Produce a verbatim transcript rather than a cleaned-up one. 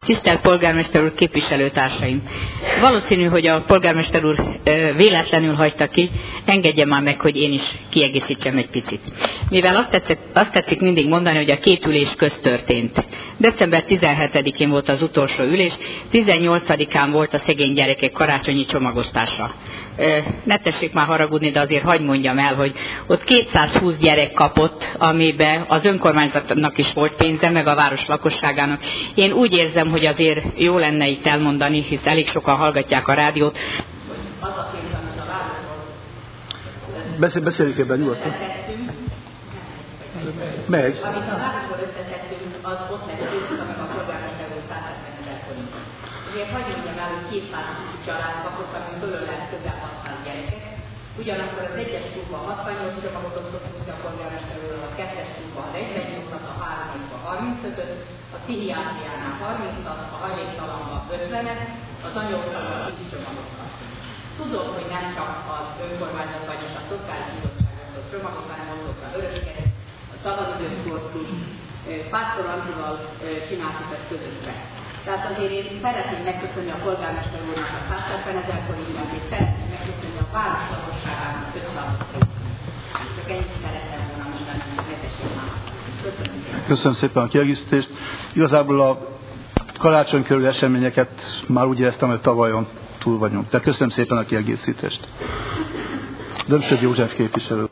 Tisztelt polgármester úr, képviselőtársaim! Valószínű, hogy a polgármester úr véletlenül hagyta ki, engedje már meg, hogy én is kiegészítsem egy picit. Mivel azt tetszik, azt tetszik mindig mondani, hogy a két ülés köztörtént. december tizenhetedikén volt az utolsó ülés, tizennyolcadikán volt a szegény gyerekek karácsonyi csomagosztása. Ne tessék már haragudni, de azért hadd mondjam el, hogy ott kétszázhúsz gyerek kapott, amiben az önkormányzatnak is volt pénze, meg a város lakosságának. Én úgy érzem, hogy azért jó lenne itt elmondani, hisz elég sokan hallgatják a rádiót. Az a pénz, amit a városból Beszél, beszéljük ebben nyugodtan. Megy. Amit a városból összeszedtünk, az ott meggyőztük, amik a polgármester úr százhetven ezer forint. Ugye hagyj mondjam el, hogy kétszázhúsz család kapott, ami fölül lesz közel hatvan gyereket. Ugyanakkor az egyes klubban hatvannyolc csomagot osztottunk a polgármester úr, a kettes klubban negyvennyolcat, a háromikban harmincötöt, a pszichiátriánál harmincat, a hajléktalanban ötvenet, az anyagokban kicsi csomagot kaptunk. Tudom, hogy nem csak az önkormányzat, vagyis a szociális bizottság osztott csomagot, hanem osztott a Vöröskereszt, a Szabadidőskortklub, Pásztor Antival csináltuk ezt közösre. Tehát azért én szeretném megköszönni a polgármester úrnak a százhetven ezer forintot, és szeretném megköszönni a város lakosságának összeadott pénzt. Csak ennyit szeretem volna mondani, hogy ne tessék már. Köszönöm szépen. Köszönöm szépen a kiegészítést. Igazából a karácsony körüli eseményeket már úgy éreztem, hogy tavalyon túl vagyunk. Tehát köszönöm szépen a kiegészítést. Dömsöd József képviselő.